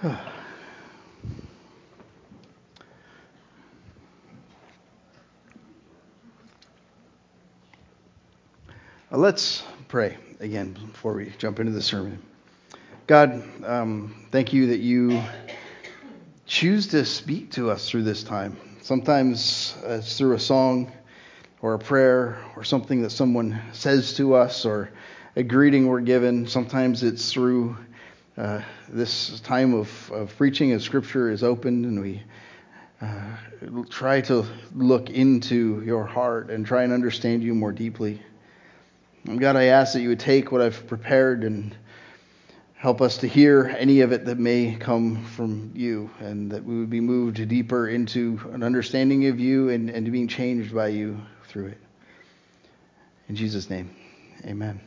Let's pray again before we jump into the sermon. God, thank you that you choose to speak to us through this time. Sometimes it's through a song or a prayer or something that someone says to us or a greeting we're given. Sometimes it's through this time of preaching as Scripture is opened and we try to look into your heart and try and understand you more deeply. And God, I ask that you would take what I've prepared and help us to hear any of it that may come from you, and that we would be moved deeper into an understanding of you and to being changed by you through it. In Jesus' name, amen.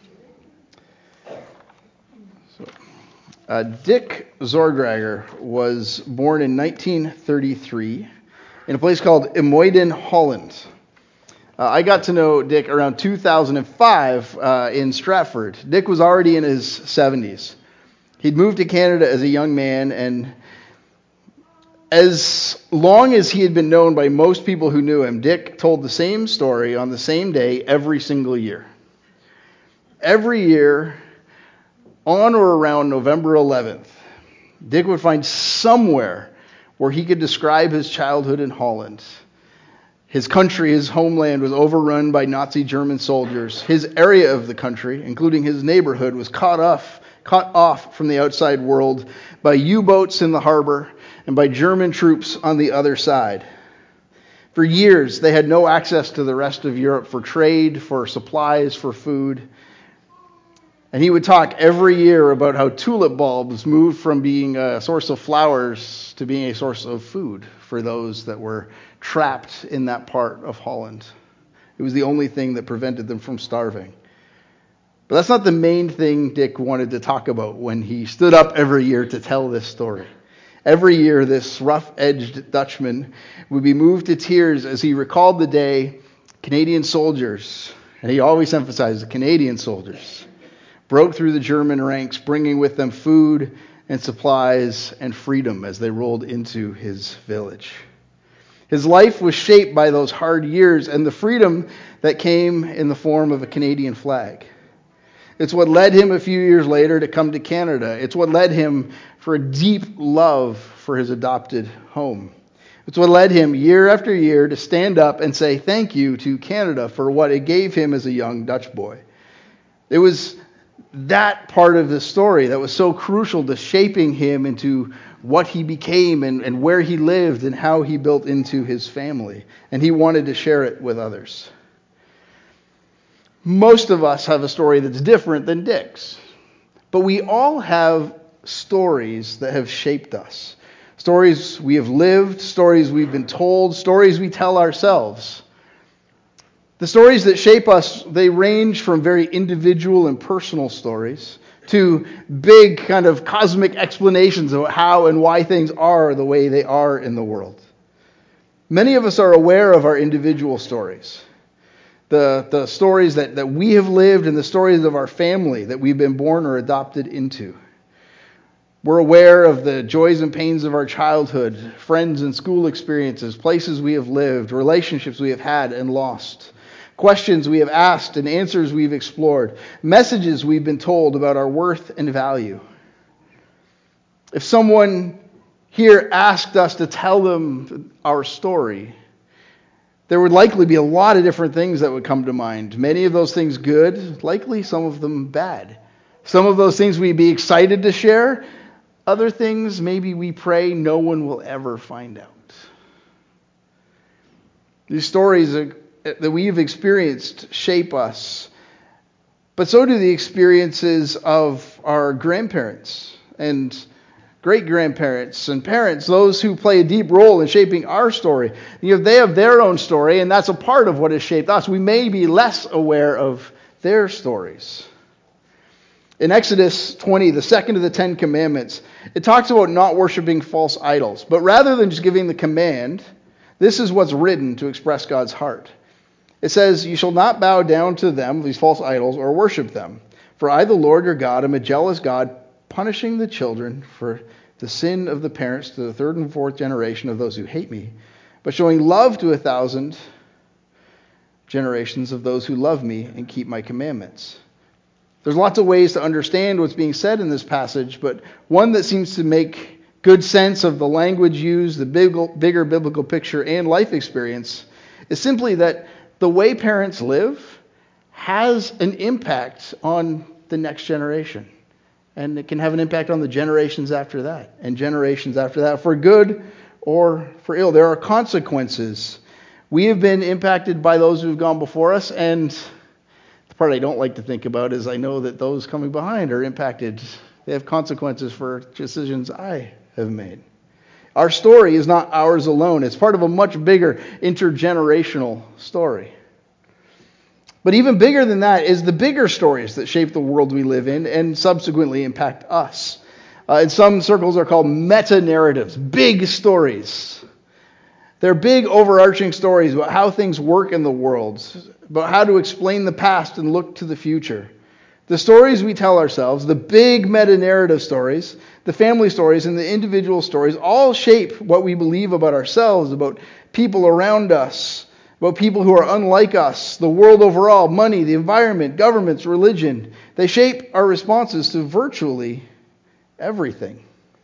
Dick Zordrager was born in 1933 in a place called Imuiden, Holland. I got to know Dick around 2005 in Stratford. Dick was already in his 70s. He'd moved to Canada as a young man, and as long as he had been known by most people who knew him, Dick told the same story on the same day every single year. Every year, on or around November 11th, Dick would find somewhere where he could describe his childhood in Holland. His country, his homeland, was overrun by Nazi German soldiers. His area of the country, including his neighborhood, was cut off from the outside world by U-boats in the harbor and by German troops on the other side. For years, they had no access to the rest of Europe for trade, for supplies, for food. And he would talk every year about how tulip bulbs moved from being a source of flowers to being a source of food for those that were trapped in that part of Holland. It was the only thing that prevented them from starving. But that's not the main thing Dick wanted to talk about when he stood up every year to tell this story. Every year, this rough-edged Dutchman would be moved to tears as he recalled the day Canadian soldiers, and he always emphasized the Canadian soldiers, broke through the German ranks, bringing with them food and supplies and freedom as they rolled into his village. His life was shaped by those hard years and the freedom that came in the form of a Canadian flag. It's what led him a few years later to come to Canada. It's what led him for a deep love for his adopted home. It's what led him year after year to stand up and say thank you to Canada for what it gave him as a young Dutch boy. It was that part of the story that was so crucial to shaping him into what he became and where he lived and how he built into his family. And he wanted to share it with others. Most of us have a story that's different than Dick's. But we all have stories that have shaped us. Stories we have lived, stories we've been told, stories we tell ourselves. The stories that shape us, they range from very individual and personal stories to big kind of cosmic explanations of how and why things are the way they are in the world. Many of us are aware of our individual stories. The stories that we have lived and the stories of our family that we've been born or adopted into. We're aware of the joys and pains of our childhood, friends and school experiences, places we have lived, relationships we have had and lost. Questions we have asked and answers we've explored. Messages we've been told about our worth and value. If someone here asked us to tell them our story, there would likely be a lot of different things that would come to mind. Many of those things good, likely some of them bad. Some of those things we'd be excited to share. Other things maybe we pray no one will ever find out. These stories that we've experienced shape us. But so do the experiences of our grandparents and great-grandparents and parents, those who play a deep role in shaping our story. They have their own story, and that's a part of what has shaped us. We may be less aware of their stories. In Exodus 20, the second of the 10 commandments, it talks about not worshiping false idols. But rather than just giving the command, this is what's written to express God's heart. It says, "You shall not bow down to them," these false idols, "or worship them. For I, the Lord your God, am a jealous God, punishing the children for the sin of the parents to the third and fourth generation of those who hate me, but showing love to 1,000 generations of those who love me and keep my commandments. There's lots of ways to understand what's being said in this passage, but one that seems to make good sense of the language used, the bigger biblical picture, and life experience is simply that the way parents live has an impact on the next generation. And it can have an impact on the generations after that, and generations after that, for good or for ill. There are consequences. We have been impacted by those who have gone before us, and the part I don't like to think about is I know that those coming behind are impacted. They have consequences for decisions I have made. Our story is not ours alone. It's part of a much bigger intergenerational story. But even bigger than that is the bigger stories that shape the world we live in and subsequently impact us. In some circles are called meta-narratives, big stories. They're big overarching stories about how things work in the world, about how to explain the past and look to the future. The stories we tell ourselves, the big meta-narrative stories, the family stories, and the individual stories all shape what we believe about ourselves, about people around us, about people who are unlike us, the world overall, money, the environment, governments, religion. They shape our responses to virtually everything.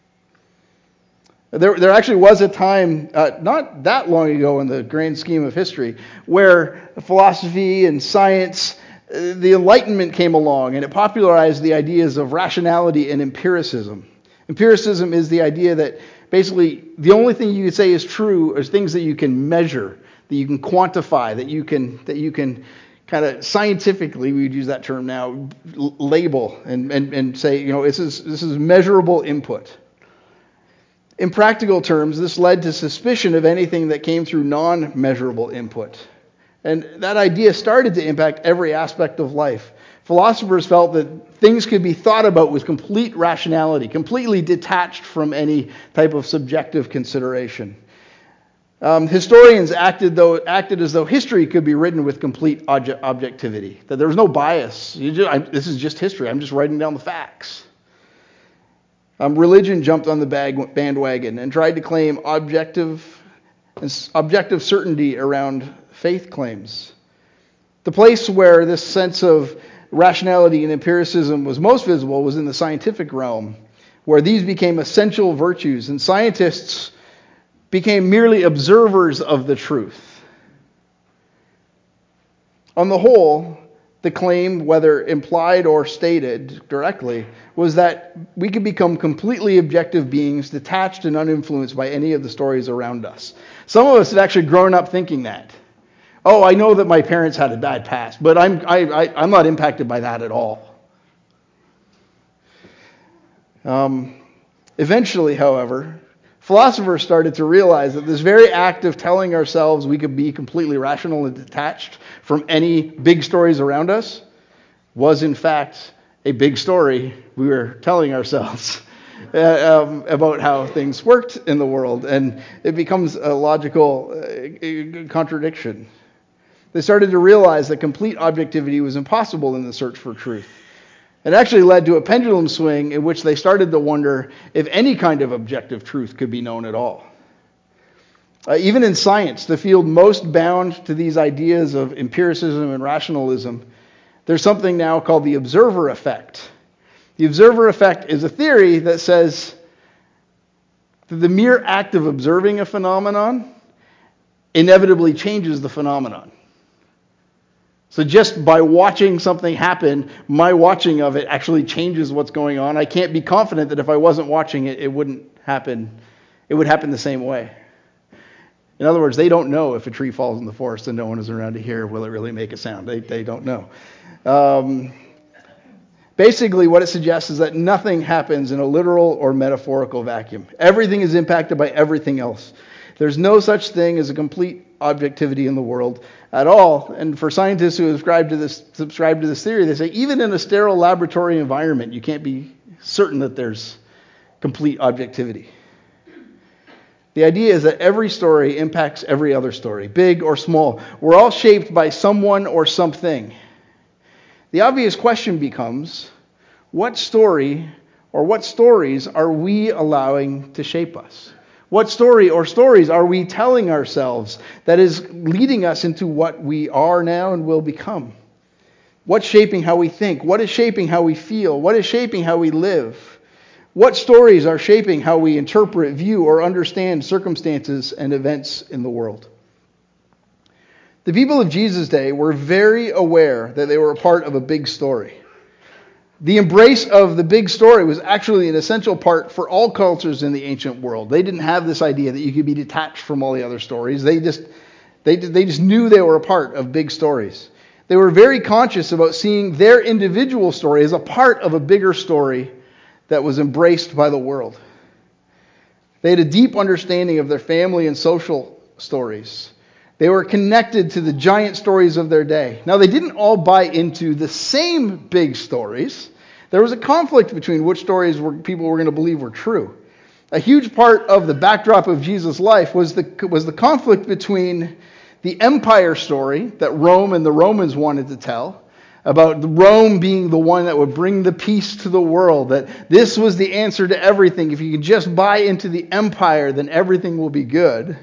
There actually was a time, not that long ago in the grand scheme of history, where philosophy and science, the Enlightenment came along and it popularized the ideas of rationality and empiricism. Empiricism is the idea that basically the only thing you can say is true is things that you can measure, that you can quantify, that you can kind of scientifically, we would use that term now, label and say, this is measurable input. In practical terms, this led to suspicion of anything that came through non-measurable input. And that idea started to impact every aspect of life. Philosophers felt that things could be thought about with complete rationality, completely detached from any type of subjective consideration. Historians acted as though history could be written with complete objectivity, that there was no bias. This is just history. I'm just writing down the facts. Religion jumped on the bandwagon and tried to claim objective certainty around faith claims. The place where this sense of rationality and empiricism was most visible was in the scientific realm, where these became essential virtues, and scientists became merely observers of the truth. On the whole, the claim, whether implied or stated directly, was that we could become completely objective beings, detached and uninfluenced by any of the stories around us. Some of us have actually grown up thinking that. Oh, I know that my parents had a bad past, but I'm not impacted by that at all. Eventually, however, philosophers started to realize that this very act of telling ourselves we could be completely rational and detached from any big stories around us was, in fact, a big story we were telling ourselves about how things worked in the world. And it becomes a logical contradiction. They started to realize that complete objectivity was impossible in the search for truth. It actually led to a pendulum swing in which they started to wonder if any kind of objective truth could be known at all. Even in science, the field most bound to these ideas of empiricism and rationalism, there's something now called the observer effect. The observer effect is a theory that says that the mere act of observing a phenomenon inevitably changes the phenomenon. So just by watching something happen, my watching of it actually changes what's going on. I can't be confident that if I wasn't watching it, it wouldn't happen. It would happen the same way. In other words, they don't know if a tree falls in the forest and no one is around to hear, will it really make a sound? They don't know. Basically, what it suggests is that nothing happens in a literal or metaphorical vacuum. Everything is impacted by everything else. There's no such thing as a complete objectivity in the world at all. And for scientists who subscribe to this theory, they say even in a sterile laboratory environment, you can't be certain that there's complete objectivity. The idea is that every story impacts every other story, big or small. We're all shaped by someone or something. The obvious question becomes, what story Or what stories are we allowing to shape us? What story or stories are we telling ourselves that is leading us into what we are now and will become? What's shaping how we think? What is shaping how we feel? What is shaping how we live? What stories are shaping how we interpret, view, or understand circumstances and events in the world? The people of Jesus' day were very aware that they were a part of a big story. The embrace of the big story was actually an essential part for all cultures in the ancient world. They didn't have this idea that you could be detached from all the other stories. They just knew they were a part of big stories. They were very conscious about seeing their individual story as a part of a bigger story that was embraced by the world. They had a deep understanding of their family and social stories. They were connected to the giant stories of their day. Now, they didn't all buy into the same big stories. There was a conflict between which stories people were going to believe were true. A huge part of the backdrop of Jesus' life was the conflict between the empire story that Rome and the Romans wanted to tell, about Rome being the one that would bring the peace to the world, that this was the answer to everything. If you can just buy into the empire, then everything will be good.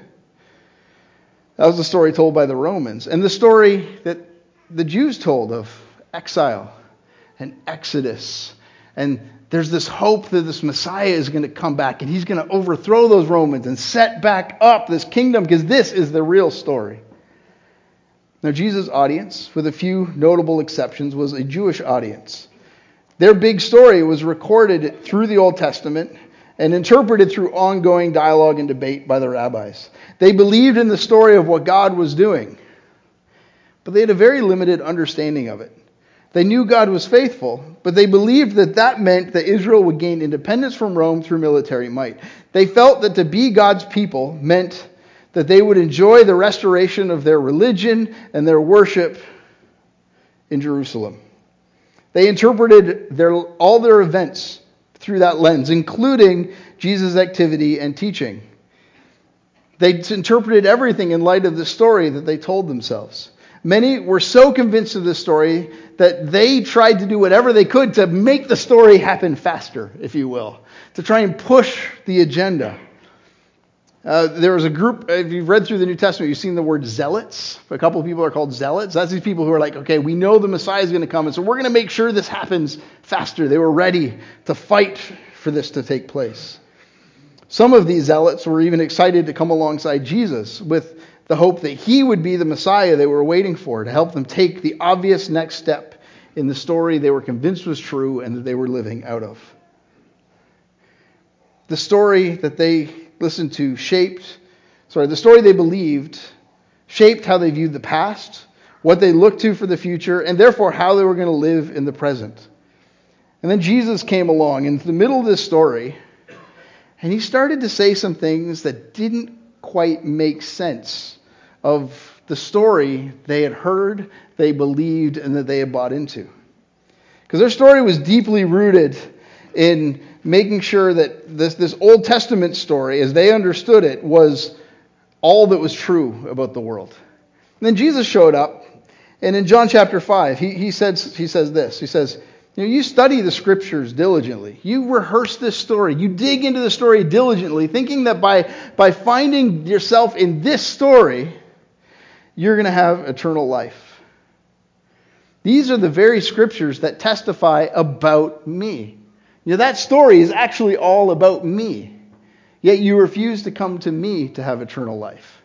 That was the story told by the Romans. And the story that the Jews told of exile and exodus. And there's this hope that this Messiah is going to come back and he's going to overthrow those Romans and set back up this kingdom, because this is the real story. Now, Jesus' audience, with a few notable exceptions, was a Jewish audience. Their big story was recorded through the Old Testament and interpreted through ongoing dialogue and debate by the rabbis. They believed in the story of what God was doing, but they had a very limited understanding of it. They knew God was faithful, but they believed that that meant that Israel would gain independence from Rome through military might. They felt that to be God's people meant that they would enjoy the restoration of their religion and their worship in Jerusalem. They interpreted all their events through that lens, including Jesus' activity and teaching. They interpreted everything in light of the story that they told themselves. Many were so convinced of this story that they tried to do whatever they could to make the story happen faster, if you will, to try and push the agenda. There was a group, if you've read through the New Testament, you've seen the word zealots. A couple of people are called zealots. That's these people who are like, okay, we know the Messiah is going to come, and so we're going to make sure this happens faster. They were ready to fight for this to take place. Some of these zealots were even excited to come alongside Jesus with the hope that he would be the Messiah they were waiting for, to help them take the obvious next step in the story they were convinced was true and that they were living out of. The story that they listened to the story they believed shaped how they viewed the past, what they looked to for the future, and therefore how they were going to live in the present. And then Jesus came along in the middle of this story, and he started to say some things that didn't quite make sense of the story they had heard, they believed, and that they had bought into. Because their story was deeply rooted in making sure that this Old Testament story, as they understood it, was all that was true about the world. And then Jesus showed up, and in John chapter 5, he says this. He says, you study the scriptures diligently. You rehearse this story. You dig into the story diligently, thinking that by finding yourself in this story, you're going to have eternal life. These are the very scriptures that testify about me. That story is actually all about me. Yet you refuse to come to me to have eternal life.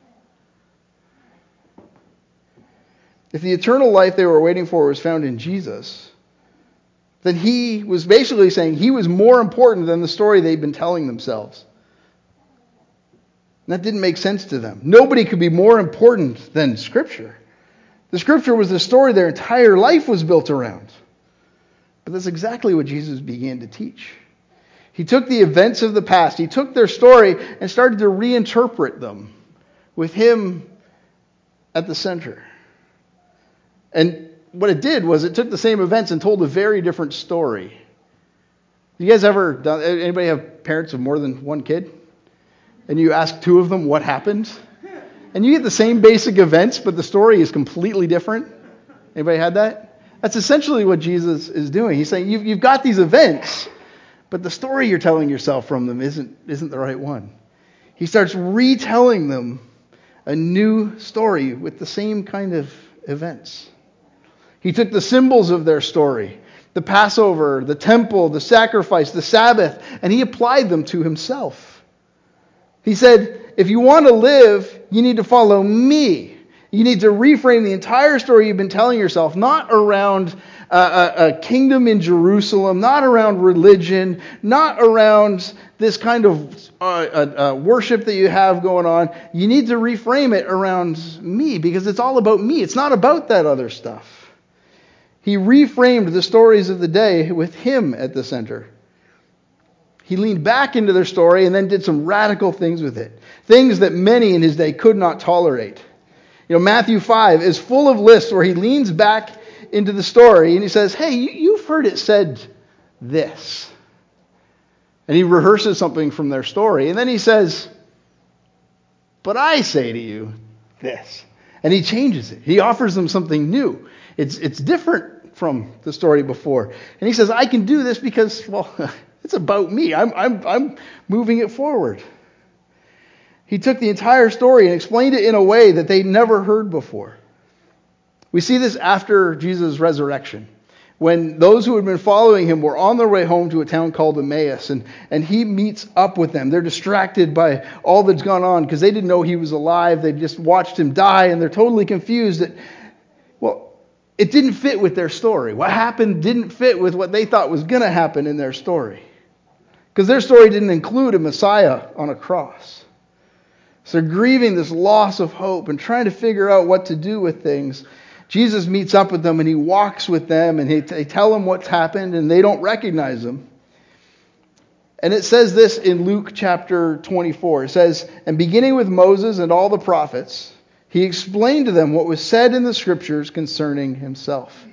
If the eternal life they were waiting for was found in Jesus, then he was basically saying he was more important than the story they'd been telling themselves. And that didn't make sense to them. Nobody could be more important than Scripture. The Scripture was the story their entire life was built around. But that's exactly what Jesus began to teach. He took the events of the past, he took their story and started to reinterpret them with him at the center. And what it did was it took the same events and told a very different story. You guys anybody have parents of more than one kid? And you ask two of them what happened? And you get the same basic events, but the story is completely different. Anybody had that? That's essentially what Jesus is doing. He's saying, you've got these events, but the story you're telling yourself from them isn't the right one. He starts retelling them a new story with the same kind of events. He took the symbols of their story, the Passover, the temple, the sacrifice, the Sabbath, and he applied them to himself. He said, if you want to live, you need to follow me. You need to reframe the entire story you've been telling yourself, not around a kingdom in Jerusalem, not around religion, not around this kind of worship that you have going on. You need to reframe it around me, because it's all about me. It's not about that other stuff. He reframed the stories of the day with him at the center. He leaned back into their story and then did some radical things with it. Things that many in his day could not tolerate. Matthew 5 is full of lists where he leans back into the story and he says, hey, you've heard it said this. And he rehearses something from their story. And then he says, but I say to you this. And he changes it. He offers them something new. It's different from the story before. And he says, I can do this because, well, it's about me. I'm moving it forward. He took the entire story and explained it in a way that they'd never heard before. We see this after Jesus' resurrection, when those who had been following him were on their way home to a town called Emmaus, and he meets up with them. They're distracted by all that's gone on because they didn't know he was alive. They just watched him die, and they're totally confused that, well, it didn't fit with their story. What happened didn't fit with what they thought was going to happen in their story, because their story didn't include a Messiah on a cross. So they're grieving this loss of hope and trying to figure out what to do with things. Jesus meets up with them and he walks with them and they tell him what's happened and they don't recognize him. And it says this in Luke chapter 24. It says, and beginning with Moses and all the prophets, he explained to them what was said in the scriptures concerning himself.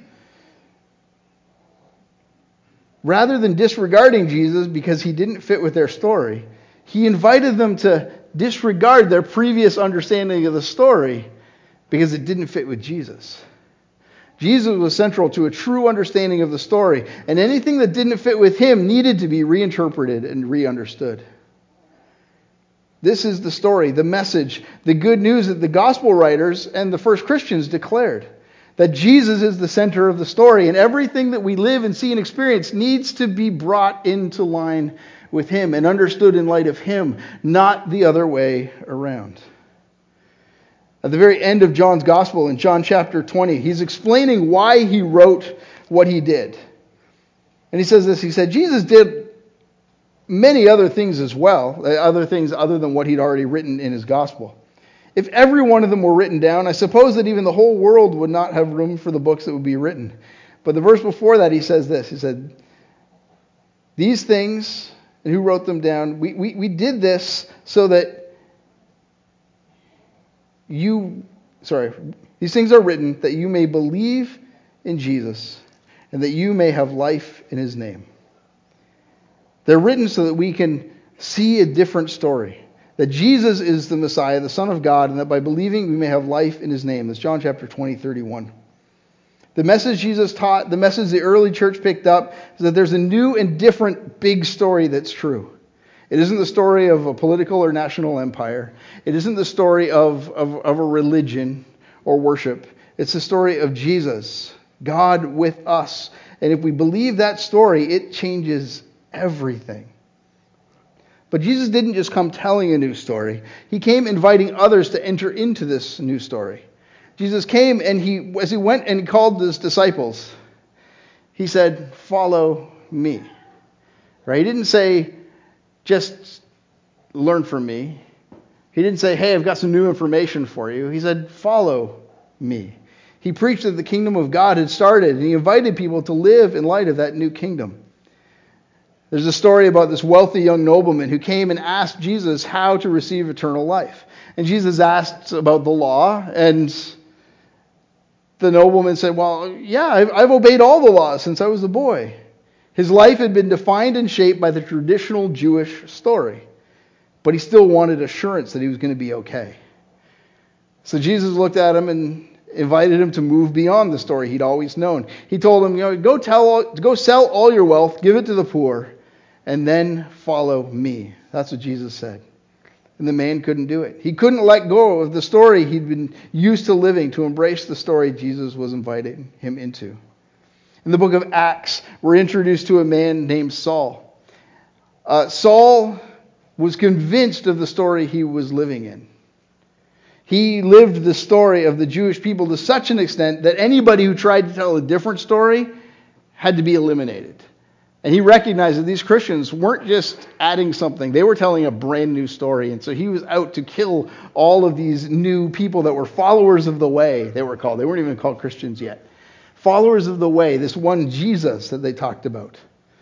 Rather than disregarding Jesus because he didn't fit with their story, he invited them to disregard their previous understanding of the story because it didn't fit with Jesus. Jesus was central to a true understanding of the story, and anything that didn't fit with him needed to be reinterpreted and re-understood. This is the story, the message, the good news that the gospel writers and the first Christians declared. That Jesus is the center of the story, and everything that we live and see and experience needs to be brought into line with him and understood in light of him, not the other way around. At the very end of John's gospel, in John chapter 20, he's explaining why he wrote what he did. And he says this, he said, Jesus did many other things as well, other things other than what he'd already written in his gospel. If every one of them were written down, I suppose that even the whole world would not have room for the books that would be written. But the verse before that, he says this, he said, these things, and who wrote them down, we did this so that these things are written that you may believe in Jesus and that you may have life in his name. They're written so that we can see a different story. That Jesus is the Messiah, the Son of God, and that by believing we may have life in his name. That's John chapter 20, 31. The message Jesus taught, the message the early church picked up, is that there's a new and different big story that's true. It isn't the story of a political or national empire. It isn't the story of a religion or worship. It's the story of Jesus, God with us. And if we believe that story, it changes everything. But Jesus didn't just come telling a new story. He came inviting others to enter into this new story. Jesus came and as he went and called his disciples, he said, follow me. Right? He didn't say, just learn from me. He didn't say, hey, I've got some new information for you. He said, follow me. He preached that the kingdom of God had started, and he invited people to live in light of that new kingdom. There's a story about this wealthy young nobleman who came and asked Jesus how to receive eternal life. And Jesus asked about the law, and the nobleman said, well, yeah, I've obeyed all the laws since I was a boy. His life had been defined and shaped by the traditional Jewish story, but he still wanted assurance that he was going to be okay. So Jesus looked at him and invited him to move beyond the story he'd always known. He told him, go sell all your wealth, give it to the poor, and then follow me. That's what Jesus said. And the man couldn't do it. He couldn't let go of the story he'd been used to living to embrace the story Jesus was inviting him into. In the book of Acts, we're introduced to a man named Saul. Saul was convinced of the story he was living in. He lived the story of the Jewish people to such an extent that anybody who tried to tell a different story had to be eliminated. And he recognized that these Christians weren't just adding something. They were telling a brand new story. And so he was out to kill all of these new people that were followers of the way, they were called. They weren't even called Christians yet. Followers of the way, this one Jesus that they talked about.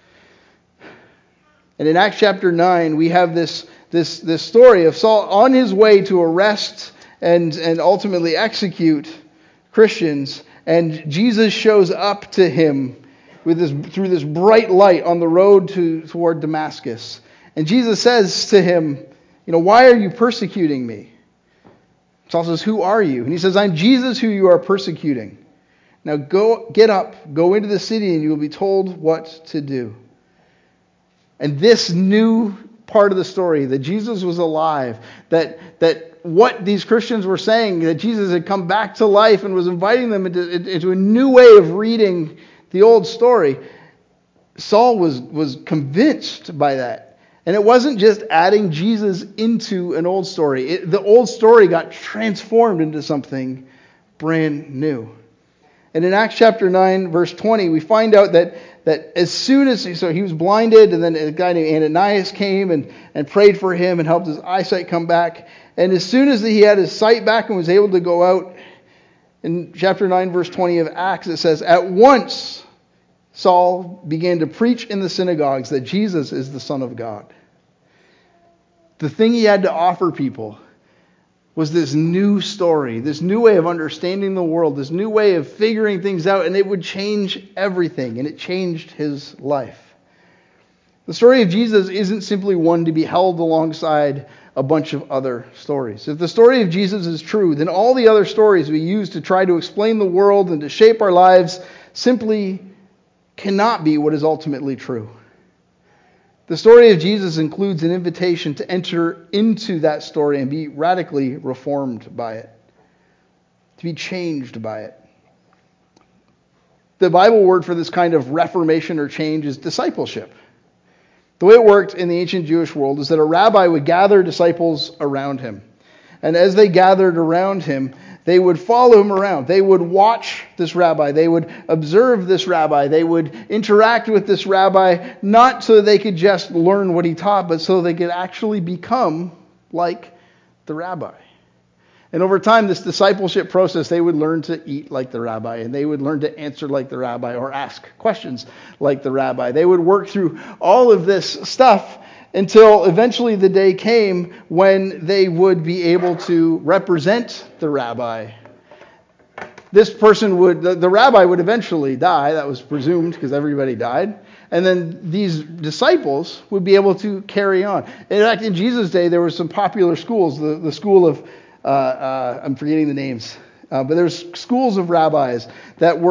And in Acts chapter 9, we have this story of Saul on his way to arrest and ultimately execute Christians. And Jesus shows up to him through this bright light on the road toward Damascus. And Jesus says to him, why are you persecuting me? Saul says, who are you? And he says, I'm Jesus who you are persecuting. Now get up, go into the city, and you will be told what to do. And this new part of the story, that Jesus was alive, that what these Christians were saying, that Jesus had come back to life and was inviting them into a new way of reading the old story, Saul was convinced by that. And it wasn't just adding Jesus into an old story. The old story got transformed into something brand new. And in Acts chapter 9, verse 20, we find out that as soon as he was blinded, and then a guy named Ananias came and prayed for him and helped his eyesight come back. And as soon as he had his sight back and was able to go out, in chapter 9, verse 20 of Acts, it says, at once Saul began to preach in the synagogues that Jesus is the Son of God. The thing he had to offer people was this new story, this new way of understanding the world, this new way of figuring things out, and it would change everything, and it changed his life. The story of Jesus isn't simply one to be held alongside a bunch of other stories. If the story of Jesus is true, then all the other stories we use to try to explain the world and to shape our lives simply cannot be what is ultimately true. The story of Jesus includes an invitation to enter into that story and be radically reformed by it, to be changed by it. The Bible word for this kind of reformation or change is discipleship. The way it worked in the ancient Jewish world is that a rabbi would gather disciples around him. And as they gathered around him, they would follow him around. They would watch this rabbi. They would observe this rabbi. They would interact with this rabbi, not so they could just learn what he taught, but so they could actually become like the rabbi. And over time, this discipleship process, they would learn to eat like the rabbi, and they would learn to answer like the rabbi or ask questions like the rabbi. They would work through all of this stuff until eventually the day came when they would be able to represent the rabbi. This person the rabbi would eventually die. That was presumed because everybody died. And then these disciples would be able to carry on. In fact, in Jesus' day, there were some popular schools. The school of I'm forgetting the names, but there's schools of rabbis that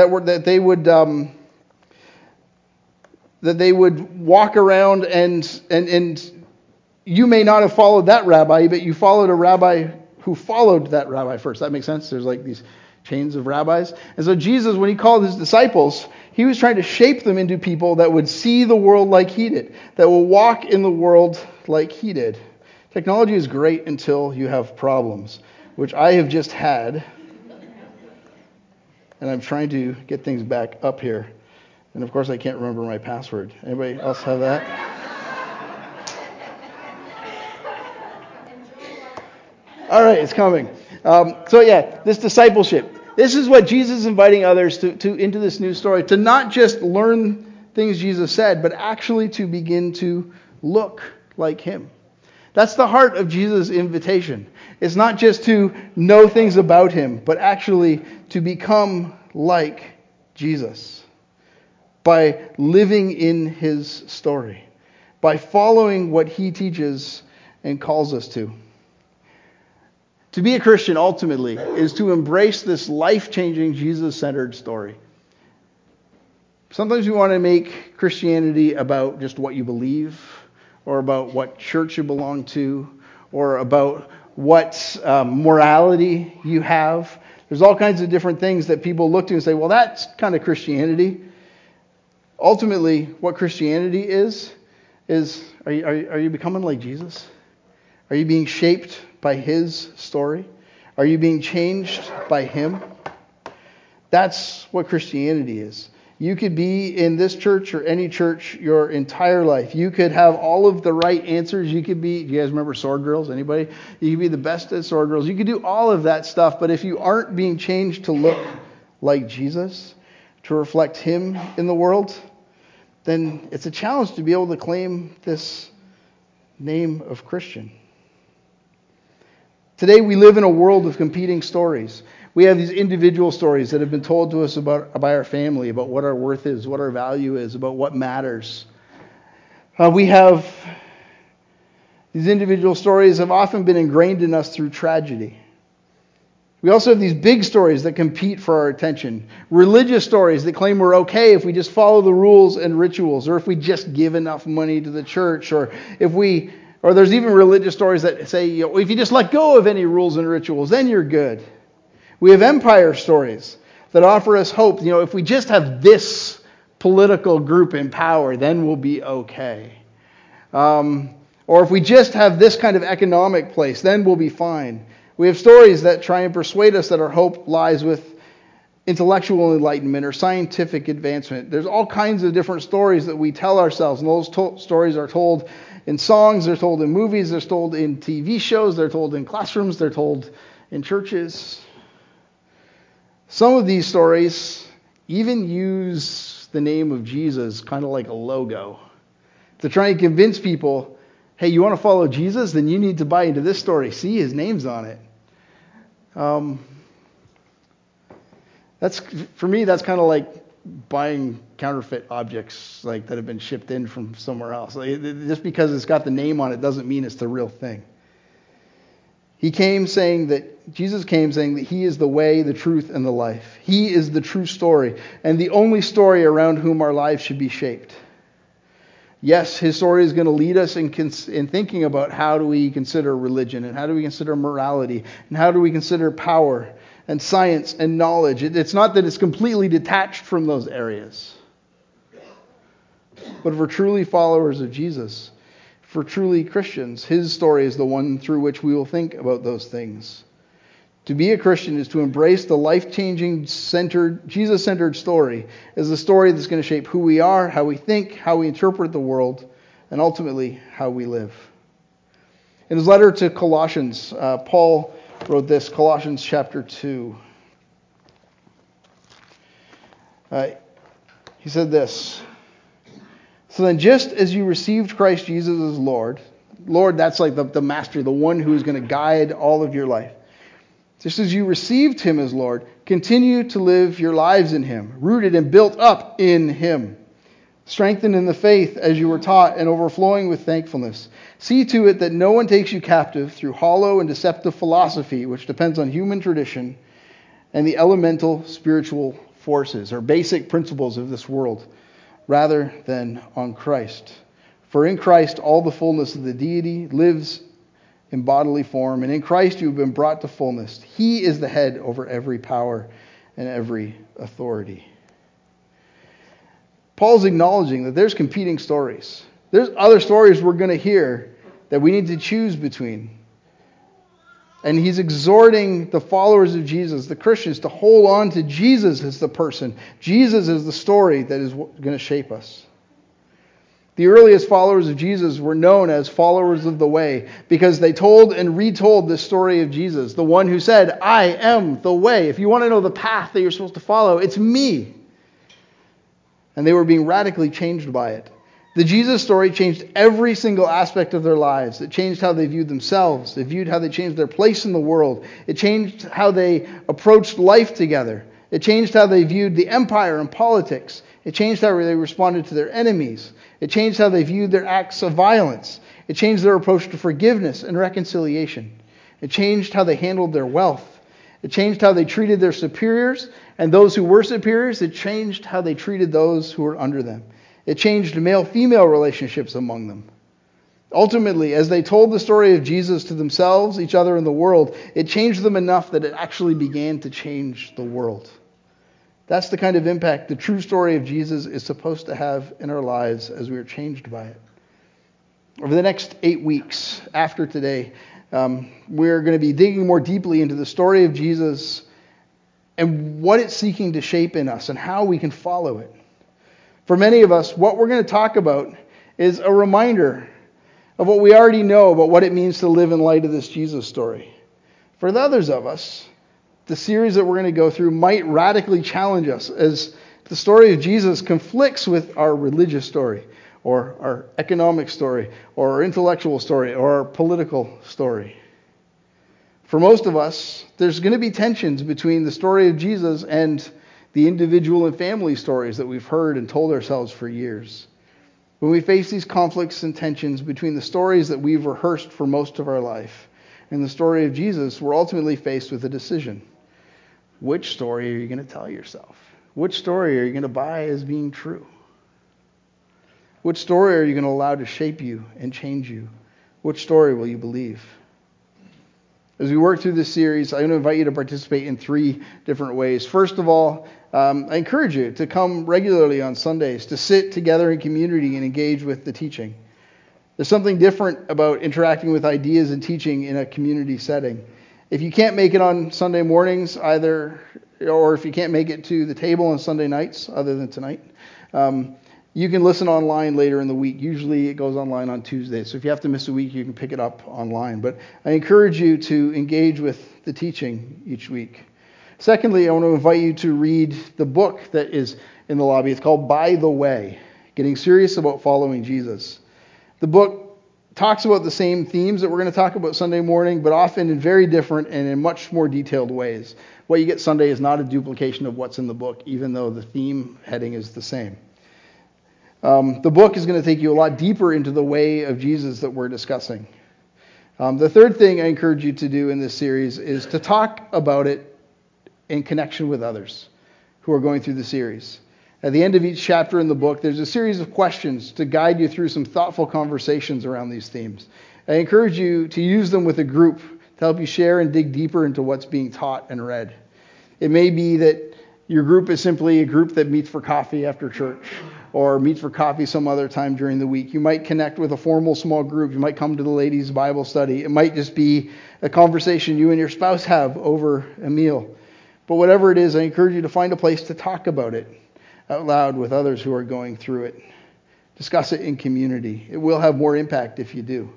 they would walk around and you may not have followed that rabbi, but you followed a rabbi who followed that rabbi first. That makes sense? There's like these chains of rabbis. And so Jesus, when he called his disciples, he was trying to shape them into people that would see the world like he did, that will walk in the world like he did. Technology is great until you have problems, which I have just had. And I'm trying to get things back up here. And of course, I can't remember my password. Anybody else have that? All right, it's coming. This discipleship. This is what Jesus is inviting others to into this new story. To not just learn things Jesus said, but actually to begin to look like him. That's the heart of Jesus' invitation. It's not just to know things about him, but actually to become like Jesus by living in his story, by following what he teaches and calls us to. To be a Christian, ultimately, is to embrace this life-changing, Jesus-centered story. Sometimes we want to make Christianity about just what you believe, or about what church you belong to, or about what morality you have. There's all kinds of different things that people look to and say, well, that's kind of Christianity. Ultimately, what Christianity is are you becoming like Jesus? Are you being shaped by his story? Are you being changed by him? That's what Christianity is. You could be in this church or any church your entire life. You could have all of the right answers. You could be, do you guys remember Sword Girls? Anybody? You could be the best at Sword Girls. You could do all of that stuff. But if you aren't being changed to look like Jesus, to reflect him in the world, then it's a challenge to be able to claim this name of Christian. Today we live in a world of competing stories. We have these individual stories that have been told to us by our family, about what our worth is, what our value is, about what matters. We have these individual stories have often been ingrained in us through tragedy. We also have these big stories that compete for our attention. Religious stories that claim we're okay if we just follow the rules and rituals, or if we just give enough money to the church, or there's even religious stories that say, if you just let go of any rules and rituals, then you're good. We have empire stories that offer us hope. If we just have this political group in power, then we'll be okay. Or if we just have this kind of economic place, then we'll be fine. We have stories that try and persuade us that our hope lies with intellectual enlightenment or scientific advancement. There's all kinds of different stories that we tell ourselves, and those stories are told in songs, they're told in movies, they're told in TV shows, they're told in classrooms, they're told in churches. Some of these stories even use the name of Jesus kind of like a logo to try and convince people, hey, you want to follow Jesus? Then you need to buy into this story. See, his name's on it. For me, that's kind of like buying counterfeit objects that have been shipped in from somewhere else. Just because it's got the name on it doesn't mean it's the real thing. Jesus came saying that he is the way, the truth, and the life. He is the true story, and the only story around whom our lives should be shaped. Yes, his story is going to lead us in thinking about how do we consider religion, and how do we consider morality, and how do we consider power, and science, and knowledge. It's not that it's completely detached from those areas. But if we're truly followers of Jesus, if we're truly Christians, his story is the one through which we will think about those things. To be a Christian is to embrace the life-changing, Jesus-centered story as the story that's going to shape who we are, how we think, how we interpret the world, and ultimately how we live. In his letter to Colossians, Paul wrote this, Colossians chapter 2. He said this, so then just as you received Christ Jesus as Lord, that's like the master, the one who is going to guide all of your life. Just as you received him as Lord, continue to live your lives in him, rooted and built up in him, strengthened in the faith as you were taught and overflowing with thankfulness. See to it that no one takes you captive through hollow and deceptive philosophy, which depends on human tradition and the elemental spiritual forces or basic principles of this world, rather than on Christ. For in Christ all the fullness of the deity lives in bodily form, and in Christ you have been brought to fullness. He is the head over every power and every authority. Paul's acknowledging that there's competing stories. There's other stories we're going to hear that we need to choose between. And he's exhorting the followers of Jesus, the Christians, to hold on to Jesus as the person. Jesus is the story that is going to shape us. The earliest followers of Jesus were known as followers of the way because they told and retold the story of Jesus, the one who said, I am the way. If you want to know the path that you're supposed to follow, it's me. And they were being radically changed by it. The Jesus story changed every single aspect of their lives. It changed how they viewed themselves. It viewed how they changed their place in the world. It changed how they approached life together. It changed how they viewed the empire and politics. It changed how they responded to their enemies. It changed how they viewed their acts of violence. It changed their approach to forgiveness and reconciliation. It changed how they handled their wealth. It changed how they treated their superiors, and those who were superiors, it changed how they treated those who were under them. It changed male-female relationships among them. Ultimately, as they told the story of Jesus to themselves, each other, and the world, it changed them enough that it actually began to change the world. That's the kind of impact the true story of Jesus is supposed to have in our lives as we are changed by it. Over the next 8 weeks after today, we're going to be digging more deeply into the story of Jesus and what it's seeking to shape in us and how we can follow it. For many of us, what we're going to talk about is a reminder of what we already know about what it means to live in light of this Jesus story. For the others of us, the series that we're going to go through might radically challenge us as the story of Jesus conflicts with our religious story, or our economic story, or our intellectual story, or our political story. For most of us, there's going to be tensions between the story of Jesus and the individual and family stories that we've heard and told ourselves for years. When we face these conflicts and tensions between the stories that we've rehearsed for most of our life and the story of Jesus, we're ultimately faced with a decision. Which story are you going to tell yourself? Which story are you going to buy as being true? Which story are you going to allow to shape you and change you? Which story will you believe? As we work through this series, I want to invite you to participate in 3 different ways. First of all, I encourage you to come regularly on Sundays, to sit together in community and engage with the teaching. There's something different about interacting with ideas and teaching in a community setting. If you can't make it on Sunday mornings either, or if you can't make it to the table on Sunday nights other than tonight, you can listen online later in the week. Usually it goes online on Tuesdays. So if you have to miss a week, you can pick it up online. But I encourage you to engage with the teaching each week. Secondly, I want to invite you to read the book that is in the lobby. It's called By the Way, Getting Serious About Following Jesus. The book talks about the same themes that we're going to talk about Sunday morning, but often in very different and in much more detailed ways. What you get Sunday is not a duplication of what's in the book, even though the theme heading is the same. The book is going to take you a lot deeper into the way of Jesus that we're discussing. The third thing I encourage you to do in this series is to talk about it in connection with others who are going through the series. At the end of each chapter in the book, there's a series of questions to guide you through some thoughtful conversations around these themes. I encourage you to use them with a group to help you share and dig deeper into what's being taught and read. It may be that your group is simply a group that meets for coffee after church or meets for coffee some other time during the week. You might connect with a formal small group. You might come to the ladies' Bible study. It might just be a conversation you and your spouse have over a meal. But whatever it is, I encourage you to find a place to talk about it out loud with others who are going through it. Discuss it in community. It will have more impact if you do.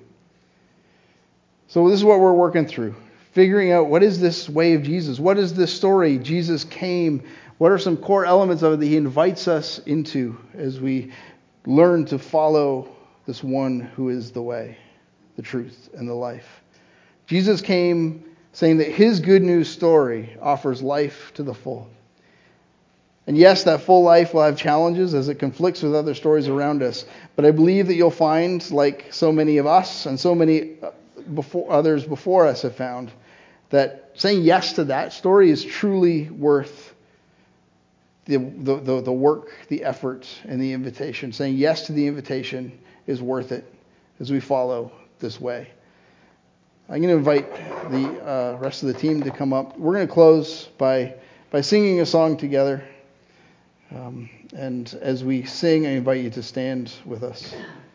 So this is what we're working through. Figuring out, what is this way of Jesus? What is this story? Jesus came. What are some core elements of it that he invites us into as we learn to follow this one who is the way, the truth, and the life? Jesus came saying that his good news story offers life to the full. And yes, that full life will have challenges as it conflicts with other stories around us. But I believe that you'll find, like so many of us and so many others before us have found, that saying yes to that story is truly worth the work, the effort, and the invitation. Saying yes to the invitation is worth it as we follow this way. I'm going to invite the rest of the team to come up. We're going to close by singing a song together. And as we sing, I invite you to stand with us.